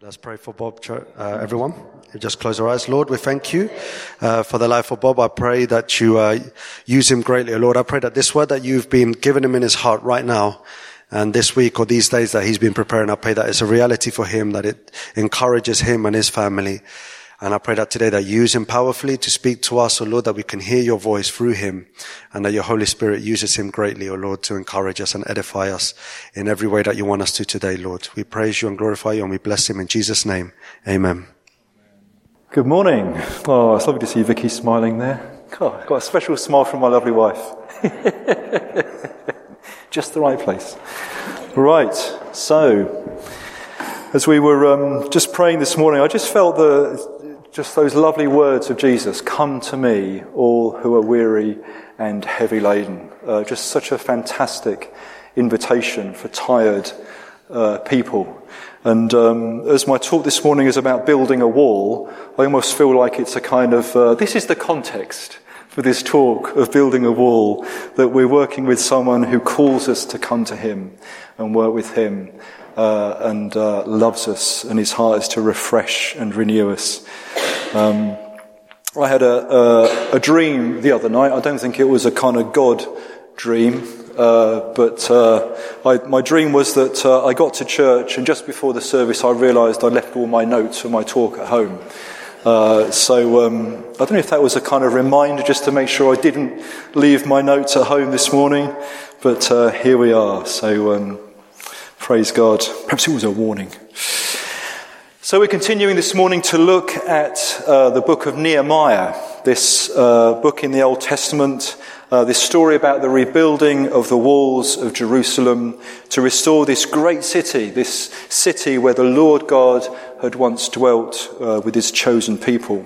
Let's pray for Bob, everyone. Just close our eyes. Lord, we thank you for the life of Bob. I pray that you use him greatly. Lord, I pray that this word that you've been giving him in his heart right now, and this week or these days that he's been preparing, I pray that it's a reality for him, that it encourages him and his family. And I pray that today that you use him powerfully to speak to us, oh Lord, that we can hear your voice through him, and that your Holy Spirit uses him greatly, oh Lord, to encourage us and edify us in every way that you want us to today, Lord. We praise you and glorify you, and we bless him in Jesus' name. Amen. Good morning. Oh, it's lovely to see Vicky smiling there. God, I've got a special smile from my lovely wife. Just the right place. Right, so as we were just praying this morning, I just felt just those lovely words of Jesus, "Come to me, all who are weary and heavy laden." Just such a fantastic invitation for tired people. And as my talk this morning is about building a wall, I almost feel like it's a kind of, this is the context for this talk of building a wall, that we're working with someone who calls us to come to him and work with him, and loves us, and his heart is to refresh and renew us. I had a dream the other night. I don't think it was a kind of God dream, but my dream was that I got to church, and just before the service I realised I left all my notes for my talk at home. So I don't know if that was a kind of reminder just to make sure I didn't leave my notes at home this morning, but here we are. So praise God. Perhaps it was a warning. So we're continuing this morning to look at the book of Nehemiah, this book in the Old Testament, this story about the rebuilding of the walls of Jerusalem to restore this great city, this city where the Lord God had once dwelt with his chosen people.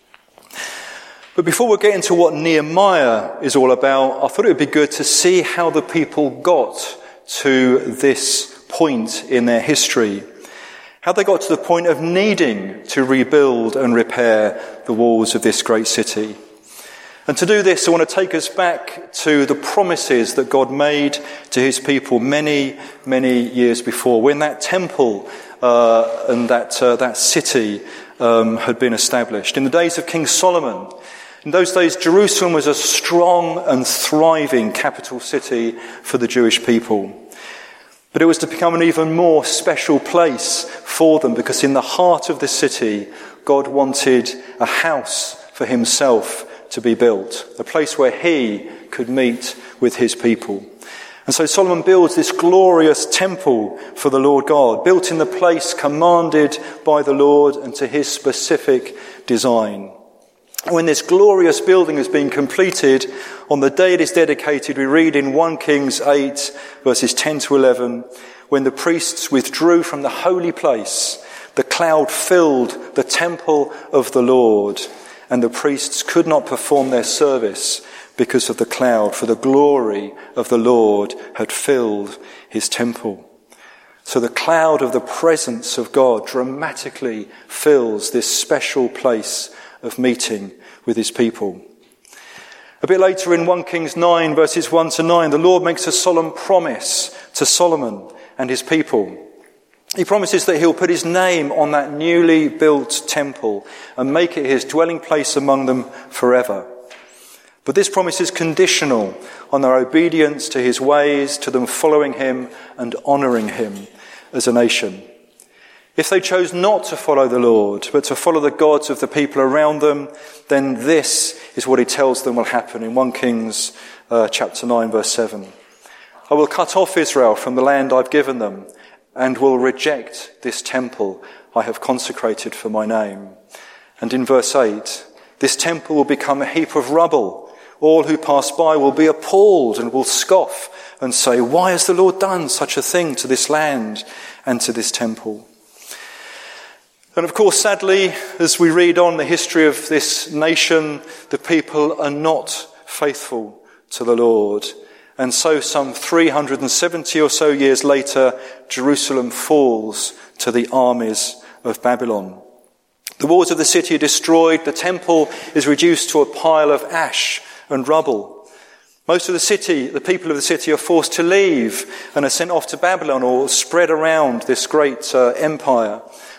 But before we get into what Nehemiah is all about, I thought it would be good to see how the people got to this point in their history. How they got to the point of needing to rebuild and repair the walls of this great city. And to do this, I want to take us back to the promises that God made to his people many, many years before, when that temple and that city had been established. In the days of King Solomon, in those days, Jerusalem was a strong and thriving capital city for the Jewish people. But it was to become an even more special place for them, because in the heart of the city, God wanted a house for himself to be built, a place where he could meet with his people. And so Solomon builds this glorious temple for the Lord God, built in the place commanded by the Lord and to his specific design. And when this glorious building has been completed, on the day it is dedicated, we read in 1 Kings 8, verses 10 to 11, when the priests withdrew from the holy place, the cloud filled the temple of the Lord, and the priests could not perform their service because of the cloud, for the glory of the Lord had filled his temple. So the cloud of the presence of God dramatically fills this special place of meeting with his people. A bit later in 1 Kings 9, verses 1 to 9, the Lord makes a solemn promise to Solomon and his people. He promises that he'll put his name on that newly built temple and make it his dwelling place among them forever. But this promise is conditional on their obedience to his ways, to them following him and honouring him as a nation. If they chose not to follow the Lord, but to follow the gods of the people around them, then this is what he tells them will happen in 1 Kings chapter 9, verse 7. I will cut off Israel from the land I've given them, and will reject this temple I have consecrated for my name. And in verse 8, this temple will become a heap of rubble. All who pass by will be appalled and will scoff and say, "Why has the Lord done such a thing to this land and to this temple?" And of course, sadly, as we read on the history of this nation, the people are not faithful to the Lord. And so some 370 or so years later, Jerusalem falls to the armies of Babylon. The walls of the city are destroyed. The temple is reduced to a pile of ash and rubble. Most of the city, the people of the city, are forced to leave and are sent off to Babylon or spread around this great empire.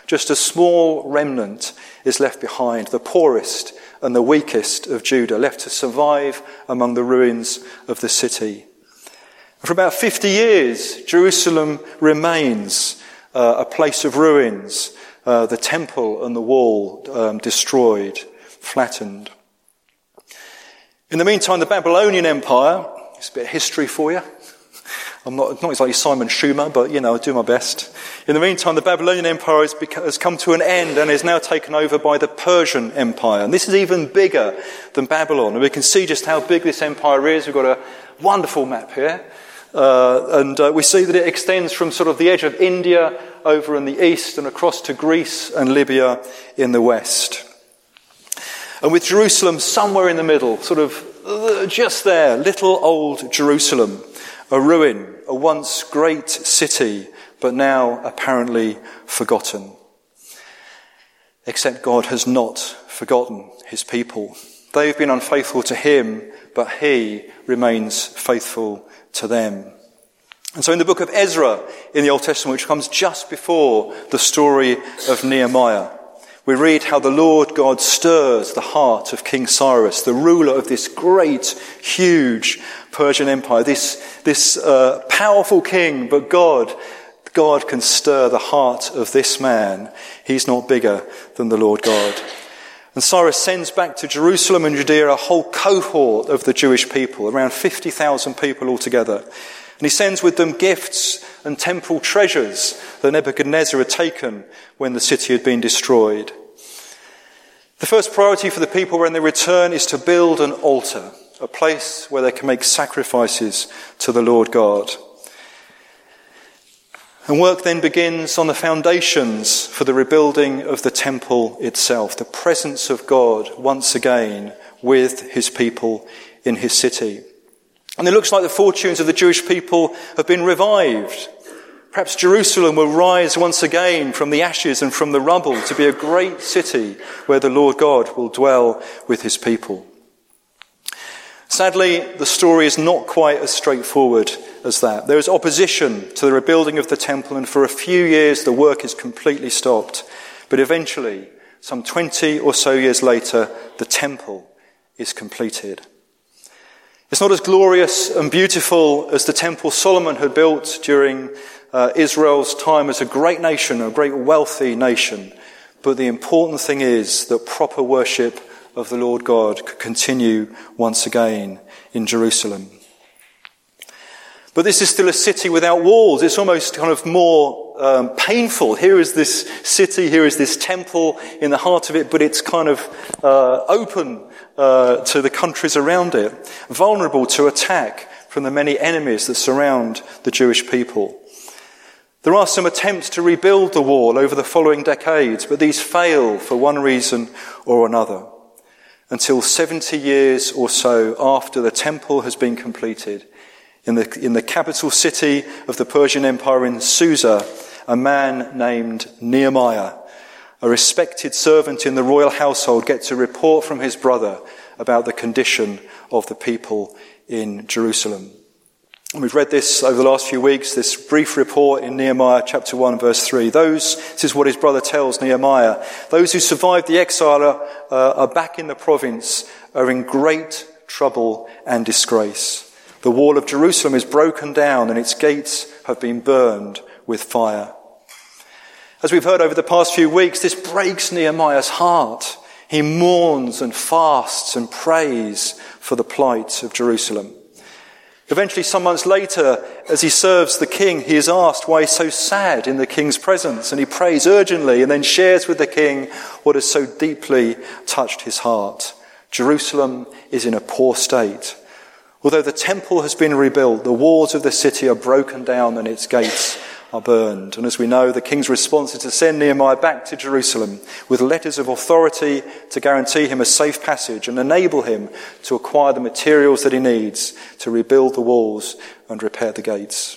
Just a small remnant is left behind, the poorest and the weakest of Judah, left to survive among the ruins of the city. For about 50 years, Jerusalem remains a place of ruins, the temple and the wall destroyed, flattened. In the meantime, the Babylonian Empire, it's a bit of history for you. I'm not exactly Simon Schumer, but, I do my best. In the meantime, the Babylonian Empire has come to an end and is now taken over by the Persian Empire. And this is even bigger than Babylon. And we can see just how big this empire is. We've got a wonderful map here. And we see that it extends from sort of the edge of India over in the east and across to Greece and Libya in the west. And with Jerusalem somewhere in the middle, sort of just there, little old Jerusalem, a ruin, a once great city, but now apparently forgotten. Except God has not forgotten his people. They've been unfaithful to him, but he remains faithful to them. And so in the book of Ezra in the Old Testament, which comes just before the story of Nehemiah, we read how the Lord God stirs the heart of King Cyrus, the ruler of this great, huge Persian Empire, this powerful king, but God can stir the heart of this man. He's not bigger than the Lord God. And Cyrus sends back to Jerusalem and Judea a whole cohort of the Jewish people, around 50,000 people altogether. And he sends with them gifts and temple treasures that Nebuchadnezzar had taken when the city had been destroyed. The first priority for the people when they return is to build an altar, a place where they can make sacrifices to the Lord God. And work then begins on the foundations for the rebuilding of the temple itself, the presence of God once again with his people in his city. And it looks like the fortunes of the Jewish people have been revived. Perhaps Jerusalem will rise once again from the ashes and from the rubble to be a great city where the Lord God will dwell with his people. Sadly, the story is not quite as straightforward as that. There is opposition to the rebuilding of the temple, and for a few years the work is completely stopped. But eventually, some 20 or so years later, the temple is completed. It's not as glorious and beautiful as the temple Solomon had built during Israel's time as a great nation, a great wealthy nation. But the important thing is that proper worship of the Lord God could continue once again in Jerusalem. But this is still a city without walls. It's almost kind of more painful. Here is this city, here is this temple in the heart of it, but it's kind of open to the countries around it, vulnerable to attack from the many enemies that surround the Jewish people. There are some attempts to rebuild the wall over the following decades, but these fail for one reason or another. Until 70 years or so after the temple has been completed, in the capital city of the Persian Empire in Susa, a man named Nehemiah, a respected servant in the royal household, gets a report from his brother about the condition of the people in Jerusalem. And we've read this over the last few weeks, this brief report in Nehemiah chapter 1 verse 3. This is what his brother tells Nehemiah. Those who survived the exile are back in the province, are in great trouble and disgrace. The wall of Jerusalem is broken down and its gates have been burned with fire. As we've heard over the past few weeks, this breaks Nehemiah's heart. He mourns and fasts and prays for the plight of Jerusalem. Eventually, some months later, as he serves the king, he is asked why he's so sad in the king's presence, and he prays urgently and then shares with the king what has so deeply touched his heart. Jerusalem is in a poor state. Although the temple has been rebuilt, the walls of the city are broken down and its gates are burned. And as we know, the king's response is to send Nehemiah back to Jerusalem with letters of authority to guarantee him a safe passage and enable him to acquire the materials that he needs to rebuild the walls and repair the gates.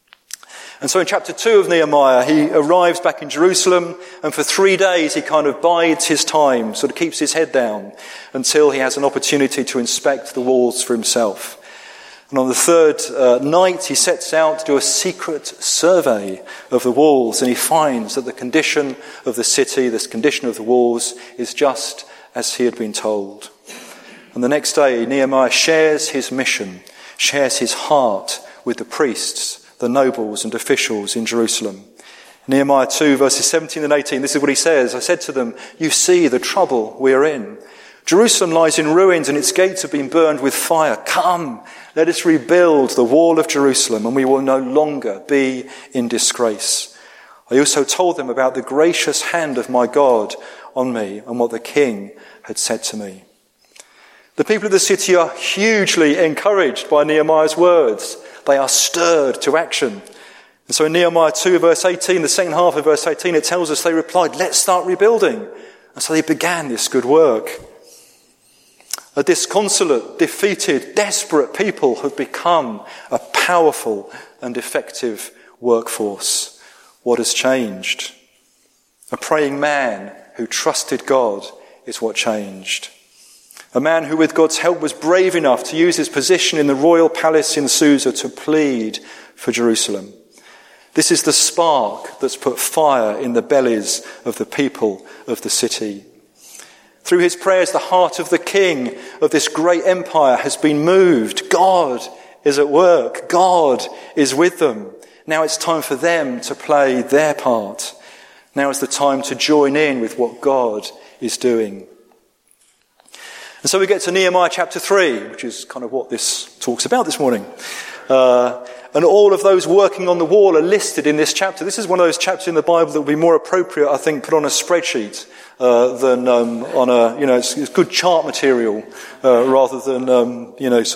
And so in chapter 2 of Nehemiah, he arrives back in Jerusalem, and for 3 days he kind of bides his time, sort of keeps his head down until he has an opportunity to inspect the walls for himself. And on the third night, he sets out to do a secret survey of the walls, and he finds that the condition of the city, this condition of the walls, is just as he had been told. And the next day, Nehemiah shares his mission, shares his heart with the priests, the nobles and officials in Jerusalem. Nehemiah 2, verses 17 and 18, this is what he says. I said to them, "You see the trouble we are in. Jerusalem lies in ruins and its gates have been burned with fire. Come, let us rebuild the wall of Jerusalem and we will no longer be in disgrace." I also told them about the gracious hand of my God on me and what the king had said to me. The people of the city are hugely encouraged by Nehemiah's words. They are stirred to action. And so in Nehemiah 2, verse 18, the second half of verse 18, it tells us they replied, "Let's start rebuilding." And so they began this good work. A disconsolate, defeated, desperate people have become a powerful and effective workforce. What has changed? A praying man who trusted God is what changed. A man who with God's help was brave enough to use his position in the royal palace in Susa to plead for Jerusalem. This is the spark that's put fire in the bellies of the people of the city. Through his prayers, the heart of the king of this great empire has been moved. God is at work. God is with them. Now it's time for them to play their part. Now is the time to join in with what God is doing. And so we get to Nehemiah chapter 3, which is kind of what this talks about this morning. And all of those working on the wall are listed in this chapter. This is one of those chapters in the Bible that would be more appropriate, I think, put on a spreadsheet than on a, it's good chart material rather than,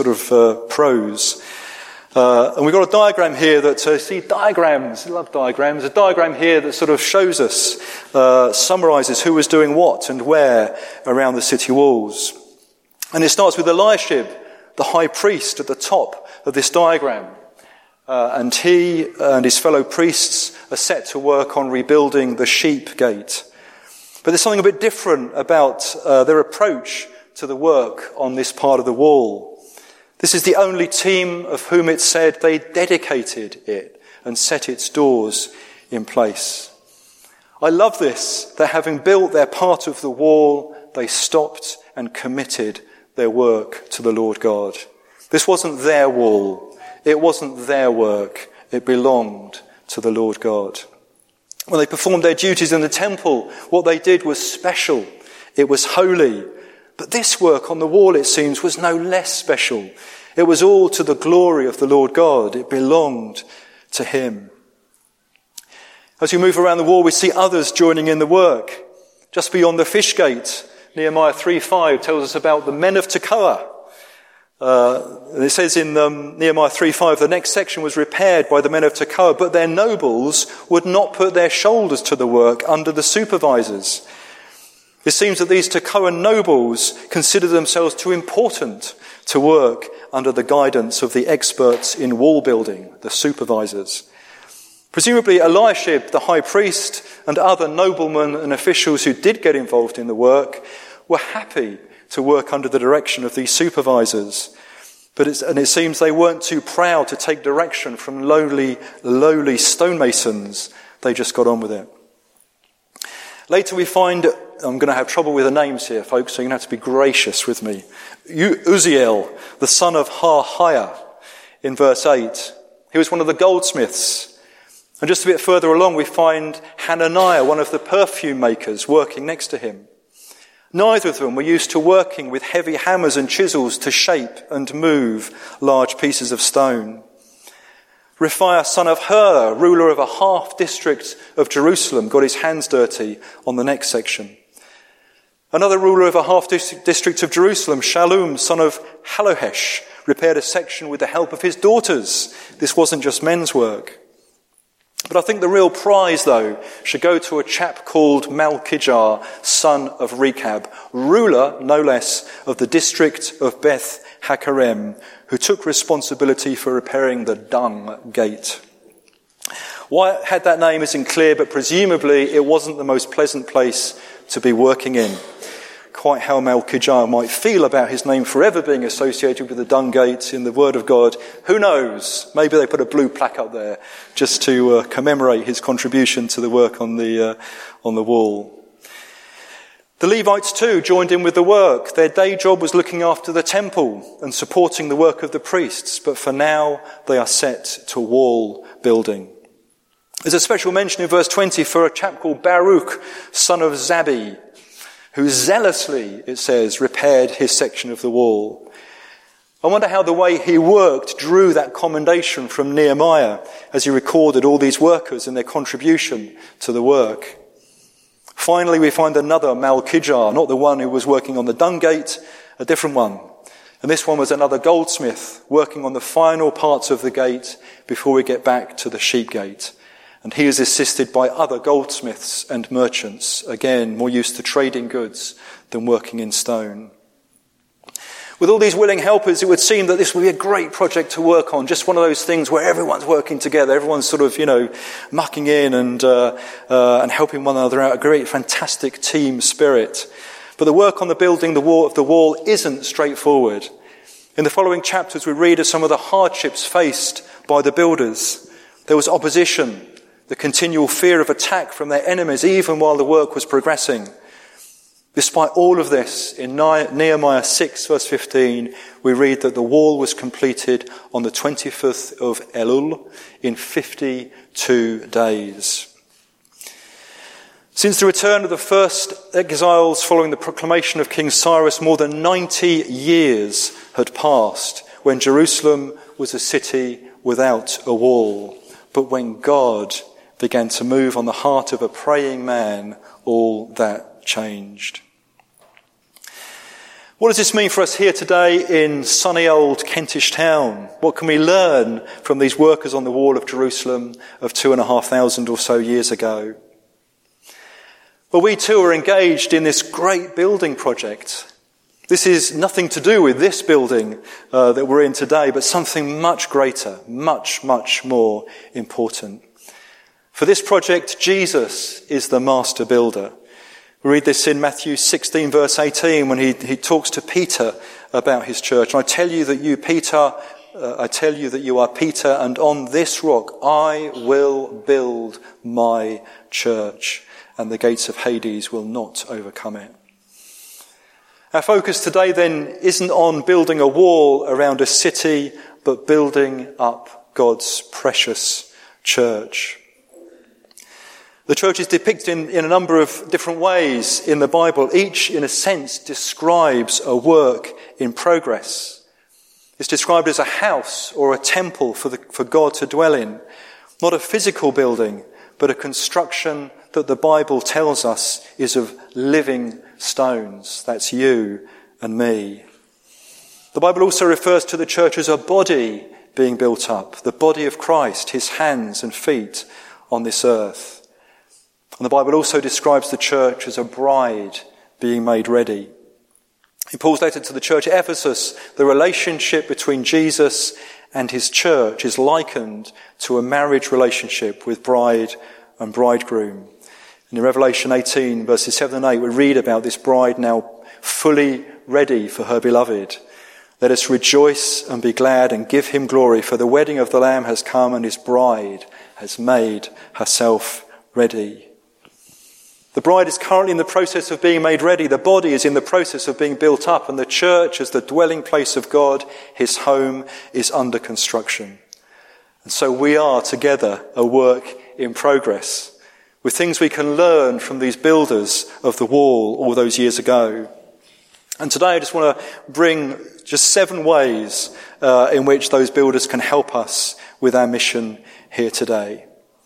prose. And we've got a diagram here that, see diagrams, I love diagrams, a diagram here that sort of shows us, summarises who was doing what and where around the city walls. And it starts with Eliashib, the high priest, at the top of this diagram. And he and his fellow priests are set to work on rebuilding the sheep gate. But there's something a bit different about their approach to the work on this part of the wall. This is the only team of whom it said they dedicated it and set its doors in place. I love this, that having built their part of the wall, they stopped and committed their work to the Lord God. This wasn't their wall. It wasn't their work. It belonged to the Lord God. When they performed their duties in the temple, what they did was special. It was holy. But this work on the wall, it seems, was no less special. It was all to the glory of the Lord God. It belonged to him. As we move around the wall, we see others joining in the work. Just beyond the fish gate, Nehemiah 3:5 tells us about the men of Tekoa. And it says in Nehemiah 3:5, the next section was repaired by the men of Tekoa, but their nobles would not put their shoulders to the work under the supervisors. It seems that these Tekoan nobles considered themselves too important to work under the guidance of the experts in wall building, the supervisors. Presumably Eliashib, the high priest, and other noblemen and officials who did get involved in the work were happy to work under the direction of these supervisors. But it seems they weren't too proud to take direction from lowly stonemasons. They just got on with it. Later we find, I'm going to have trouble with the names here, folks, so you're going to have to be gracious with me. Uzziel, the son of Harhaiah, in verse 8. He was one of the goldsmiths. And just a bit further along we find Hananiah, one of the perfume makers, working next to him. Neither of them were used to working with heavy hammers and chisels to shape and move large pieces of stone. Rephaiah, son of Hur, ruler of a half district of Jerusalem, got his hands dirty on the next section. Another ruler of a half district of Jerusalem, Shallum, son of Halohesh, repaired a section with the help of his daughters. This wasn't just men's work. But I think the real prize, though, should go to a chap called Malchijah, son of Rechab, ruler, no less, of the district of Beth Hakerem, who took responsibility for repairing the dung gate. Why it had that name isn't clear, but presumably it wasn't the most pleasant place to be working in. quite how Malkijah might feel about his name forever being associated with the dung gate in the Word of God. Who knows? Maybe they put a blue plaque up there just to commemorate his contribution to the work on the wall. The Levites too joined in with the work. Their day job was looking after the temple and supporting the work of the priests, but for now they are set to wall building. There's a special mention in verse 20 for a chap called Baruch, son of Zabbi, who zealously, it says, repaired his section of the wall. I wonder how the way he worked drew that commendation from Nehemiah as he recorded all these workers and their contribution to the work. Finally, we find another Malkijah, not the one who was working on the dung gate, a different one. And this one was another goldsmith working on the final parts of the gate before we get back to the sheep gate. And he is assisted by other goldsmiths and merchants, again, more used to trading goods than working in stone. With all these willing helpers, it would seem that this would be a great project to work on, just one of those things where everyone's working together, everyone's sort of, mucking in and helping one another out, a great, fantastic team spirit. But the work on the building the wall isn't straightforward. In the following chapters, we read of some of the hardships faced by the builders. There was opposition, the continual fear of attack from their enemies, even while the work was progressing. Despite all of this, in Nehemiah 6 verse 15, we read that the wall was completed on the 25th of Elul in 52 days. Since the return of the first exiles following the proclamation of King Cyrus, more than 90 years had passed when Jerusalem was a city without a wall. But when God began to move on the heart of a praying man, all that changed. What does this mean for us here today in sunny old Kentish town? What can we learn from these workers on the wall of Jerusalem of 2,500 or so years ago? Well, we too are engaged in this great building project. This is nothing to do with this building that we're in today, but something much greater, much, much more important. For this project, Jesus is the master builder. We read this in Matthew 16 verse 18 when he talks to Peter about his church. And I tell you that you are Peter, and on this rock I will build my church, and the gates of Hades will not overcome it. Our focus today then isn't on building a wall around a city, but building up God's precious church. The church is depicted in a number of different ways in the Bible. Each, in a sense, describes a work in progress. It's described as a house or a temple for God to dwell in. Not a physical building, but a construction that the Bible tells us is of living stones. That's you and me. The Bible also refers to the church as a body being built up, the body of Christ, his hands and feet on this earth. And the Bible also describes the church as a bride being made ready. In Paul's letter to the church at Ephesus, the relationship between Jesus and his church is likened to a marriage relationship with bride and bridegroom. And in Revelation 18, verses 7 and 8, we read about this bride now fully ready for her beloved. Let us rejoice and be glad and give him glory, for the wedding of the Lamb has come and his bride has made herself ready. The bride is currently in the process of being made ready. The body is in the process of being built up, and the church, as the dwelling place of God, his home, is under construction. And so we are together a work in progress, with things we can learn from these builders of the wall all those years ago. And today I just want to bring just 7 ways in which those builders can help us with our mission here today.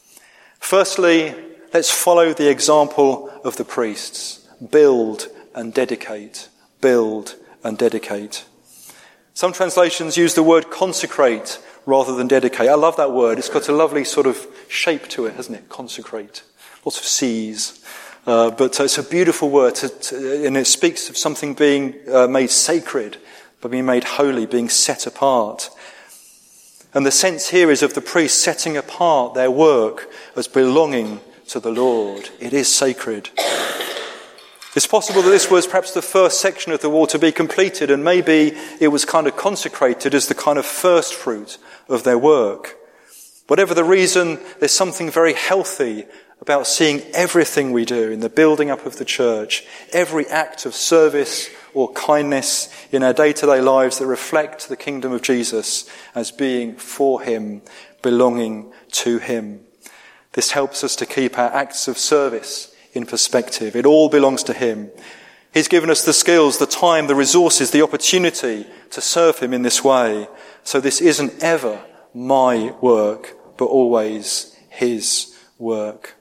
Firstly, let's follow the example of the priests. Build and dedicate. Build and dedicate. Some translations use the word consecrate rather than dedicate. I love that word. It's got a lovely sort of shape to it, hasn't it? Consecrate. Lots of C's. But it's a beautiful word, and it speaks of something being made sacred, but being made holy, being set apart. And the sense here is of the priests setting apart their work as belonging to the Lord. It is sacred. It's possible that this was perhaps the first section of the wall to be completed, and maybe it was kind of consecrated as the kind of first fruit of their work. Whatever the reason, there's something very healthy about seeing everything we do in the building up of the church, every act of service or kindness in our day-to-day lives that reflect the kingdom of Jesus as being for him, belonging to him. This helps us to keep our acts of service in perspective. It all belongs to him. He's given us the skills, the time, the resources, the opportunity to serve him in this way. So this isn't ever my work, but always his work.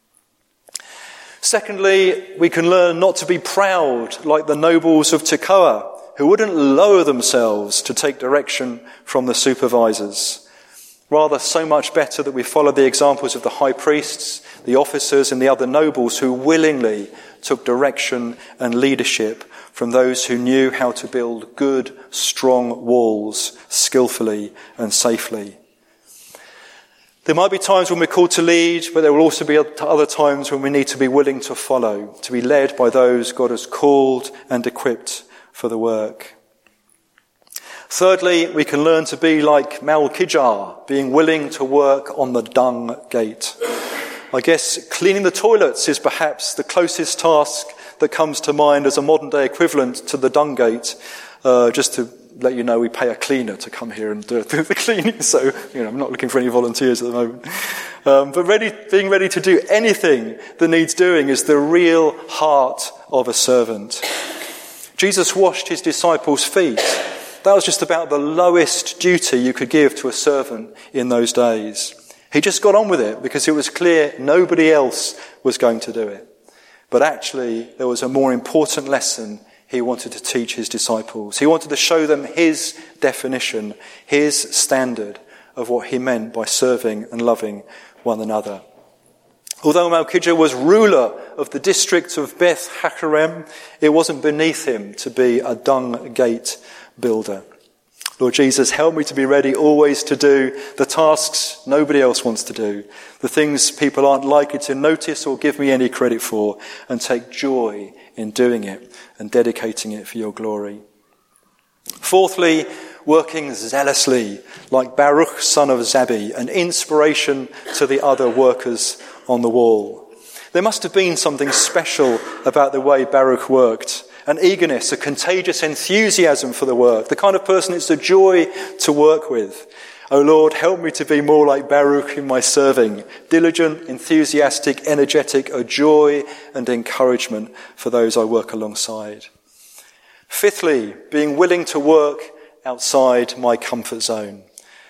Secondly, we can learn not to be proud like the nobles of Tekoa, who wouldn't lower themselves to take direction from the supervisors. Rather, so much better that we follow the examples of the high priests, the officers and the other nobles who willingly took direction and leadership from those who knew how to build good, strong walls skillfully and safely. There might be times when we're called to lead, but there will also be other times when we need to be willing to follow, to be led by those God has called and equipped for the work. Thirdly, we can learn to be like Malkijah, being willing to work on the dung gate. I guess cleaning the toilets is perhaps the closest task that comes to mind as a modern day equivalent to the dung gate. Just to let you know, we pay a cleaner to come here and do the cleaning, so I'm not looking for any volunteers at the moment. But being ready to do anything that needs doing is the real heart of a servant. Jesus washed his disciples' feet. That was just about the lowest duty you could give to a servant in those days. He just got on with it because it was clear nobody else was going to do it. But actually, there was a more important lesson he wanted to teach his disciples. He wanted to show them his definition, his standard of what he meant by serving and loving one another. Although Malkijah was ruler of the district of Beth Hakerem, it wasn't beneath him to be a dung gate builder. Lord Jesus, help me to be ready always to do the tasks nobody else wants to do, the things people aren't likely to notice or give me any credit for, and take joy in doing it and dedicating it for your glory. Fourthly, working zealously like Baruch, son of Zabbi, an inspiration to the other workers on the wall. There must have been something special about the way Baruch worked. An eagerness, a contagious enthusiasm for the work, the kind of person it's a joy to work with. Oh Lord, help me to be more like Baruch in my serving, diligent, enthusiastic, energetic, a joy and encouragement for those I work alongside. Fifthly, being willing to work outside my comfort zone.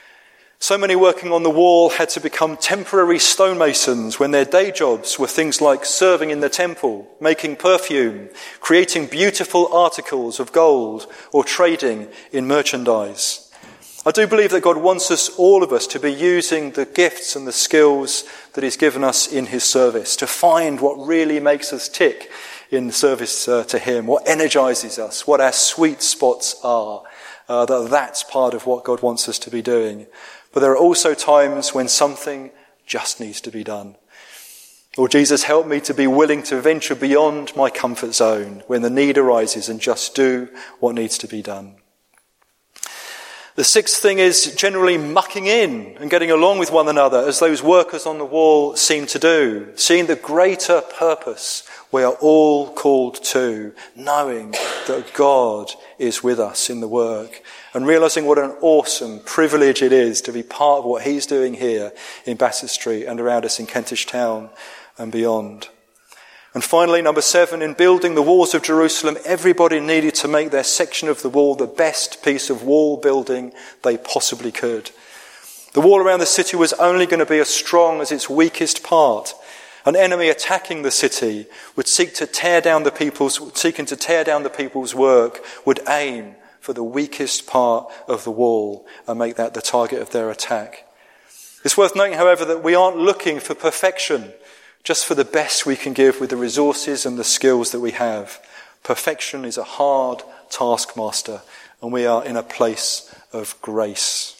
So many working on the wall had to become temporary stonemasons when their day jobs were things like serving in the temple, making perfume, creating beautiful articles of gold, or trading in merchandise. I do believe that God wants us, all of us, to be using the gifts and the skills that he's given us in his service, to find what really makes us tick in service to him, what energizes us, what our sweet spots are. That's part of what God wants us to be doing. But there are also times when something just needs to be done. Lord Jesus, help me to be willing to venture beyond my comfort zone when the need arises and just do what needs to be done. The sixth thing is generally mucking in and getting along with one another as those workers on the wall seem to do, seeing the greater purpose we are all called to, knowing that God is with us in the work and realising what an awesome privilege it is to be part of what he's doing here in Bassett Street and around us in Kentish Town and beyond. And finally, number 7, in building the walls of Jerusalem, everybody needed to make their section of the wall the best piece of wall building they possibly could. The wall around the city was only going to be as strong as its weakest part. An enemy attacking the city would seeking to tear down the people's work, would aim for the weakest part of the wall and make that the target of their attack. It's worth noting, however, that we aren't looking for perfection, just for the best we can give with the resources and the skills that we have. Perfection is a hard taskmaster, and we are in a place of grace.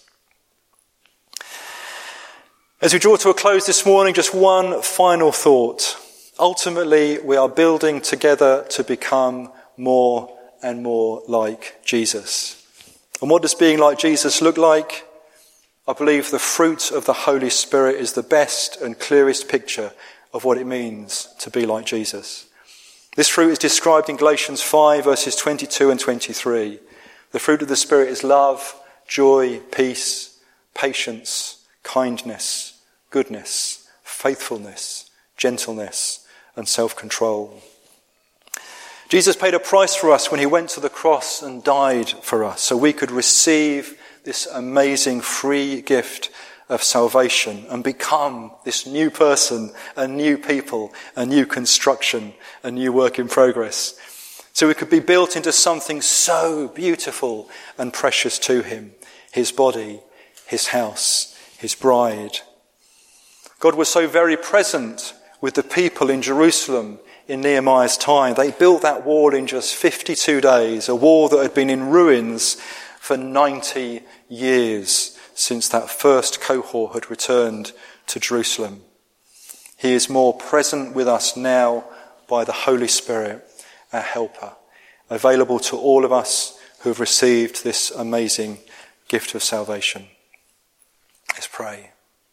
As we draw to a close this morning, just one final thought. Ultimately, we are building together to become more and more like Jesus. And what does being like Jesus look like? I believe the fruit of the Holy Spirit is the best and clearest picture of what it means to be like Jesus. This fruit is described in Galatians 5 verses 22 and 23. The fruit of the Spirit is love, joy, peace, patience, kindness, goodness, faithfulness, gentleness, and self-control. Jesus paid a price for us when he went to the cross and died for us so we could receive this amazing free gift of salvation and become this new person, a new people, a new construction, a new work in progress. So we could be built into something so beautiful and precious to him, his body, his house, his bride. God was so very present with the people in Jerusalem in Nehemiah's time. They built that wall in just 52 days, a wall that had been in ruins for 90 years since that first cohort had returned to Jerusalem. He is more present with us now by the Holy Spirit, our helper, available to all of us who have received this amazing gift of salvation. Let's pray.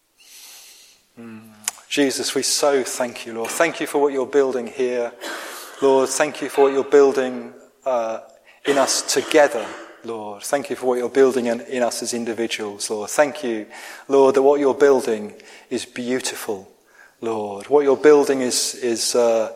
Jesus, we so thank you, Lord. Thank you for what you're building here. Lord, thank you for what you're building in us together, Lord. Thank you for what you're building in us as individuals, Lord. Thank you, Lord, that what you're building is beautiful, Lord. What you're building is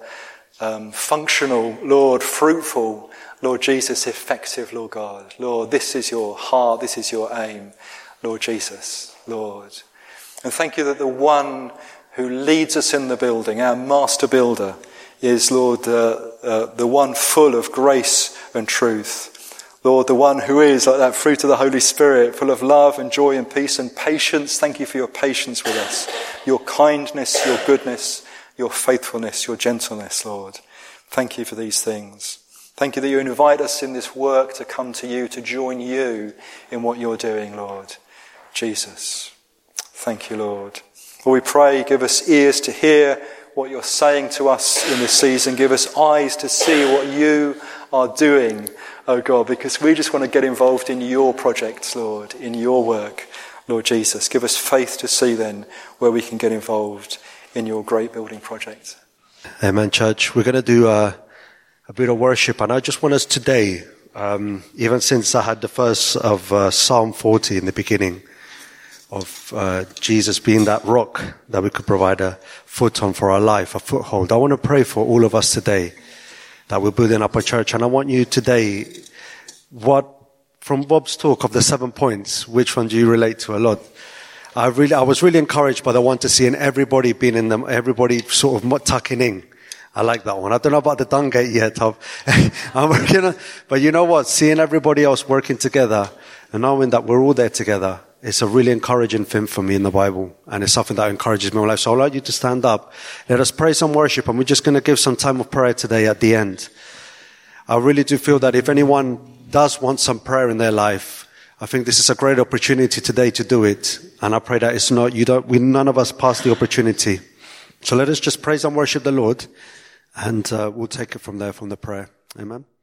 functional, Lord, fruitful, Lord Jesus, effective, Lord God. Lord, this is your heart, this is your aim, Lord Jesus, Lord. And thank you that the one who leads us in the building, our master builder, is, Lord, the one full of grace and truth. Lord, the one who is like that fruit of the Holy Spirit, full of love and joy and peace and patience. Thank you for your patience with us, your kindness, your goodness, your faithfulness, your gentleness, Lord. Thank you for these things. Thank you that you invite us in this work to come to you, to join you in what you're doing, Lord. Jesus, thank you, Lord. Lord, we pray, give us ears to hear what you're saying to us in this season. Give us eyes to see what you are doing, oh God, because we just want to get involved in your projects, Lord, in your work, Lord Jesus. Give us faith to see then where we can get involved in your great building project. Amen, church. We're going to do a bit of worship, and I just want us today, even since I had the verse of Psalm 40 in the beginning, of Jesus being that rock that we could provide a foot on for our life, a foothold. I want to pray for all of us today that we're building up a church. And I want you today, from Bob's talk of the 7 points, which one do you relate to a lot? I was really encouraged by the one to see in everybody being in them, everybody sort of tucking in. I like that one. I don't know about the dung gate yet. I'm working on, but you know what? Seeing everybody else working together and knowing that we're all there together, it's a really encouraging thing for me in the Bible, and it's something that encourages me in my life. So I'd like you to stand up. Let us pray some worship, and we're just going to give some time of prayer today at the end. I really do feel that if anyone does want some prayer in their life, I think this is a great opportunity today to do it. And I pray that it's not, none of us pass the opportunity. So let us just praise and worship the Lord, and we'll take it from there, from the prayer. Amen.